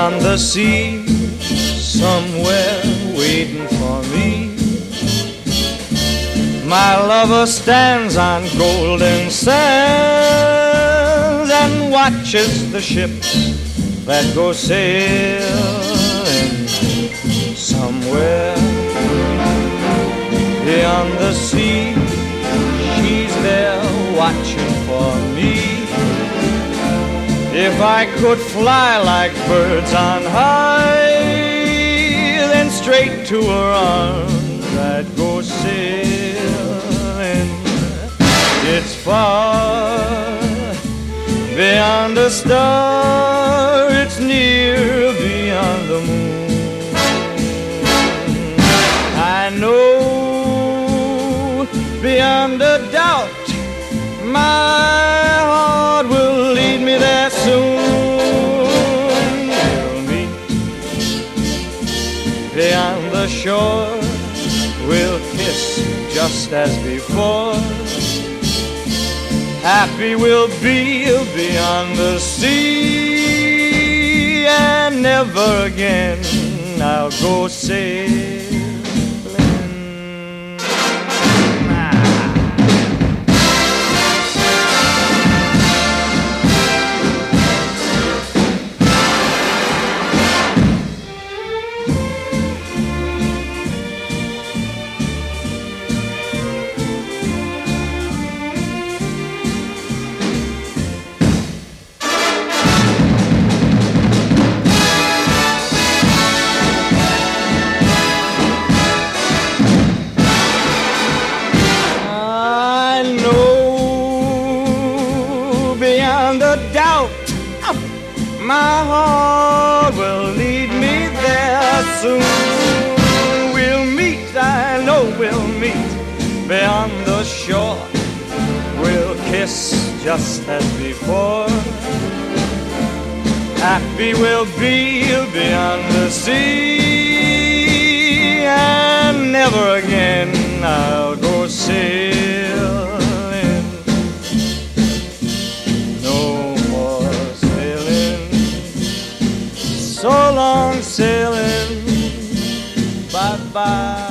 beyond the sea, somewhere waiting for me. My lover stands on golden sands and watches the ships that go sailing somewhere beyond the sea. She's there watching for me. If I could fly like birds on high, then straight to her arms I'd go sailing. It's far beyond a star, it's near beyond the moon. I know beyond a doubt my heart will lead me there soon. We'll meet beyond the shore, we'll kiss just as before. Happy we'll be beyond the sea, and never again I'll go sailing. Beyond a doubt, my heart will lead me there soon. We'll meet, I know we'll meet beyond the shore. We'll kiss just as before. Happy we'll be beyond the sea, and never again I'll go sailing. So long sailing, bye-bye.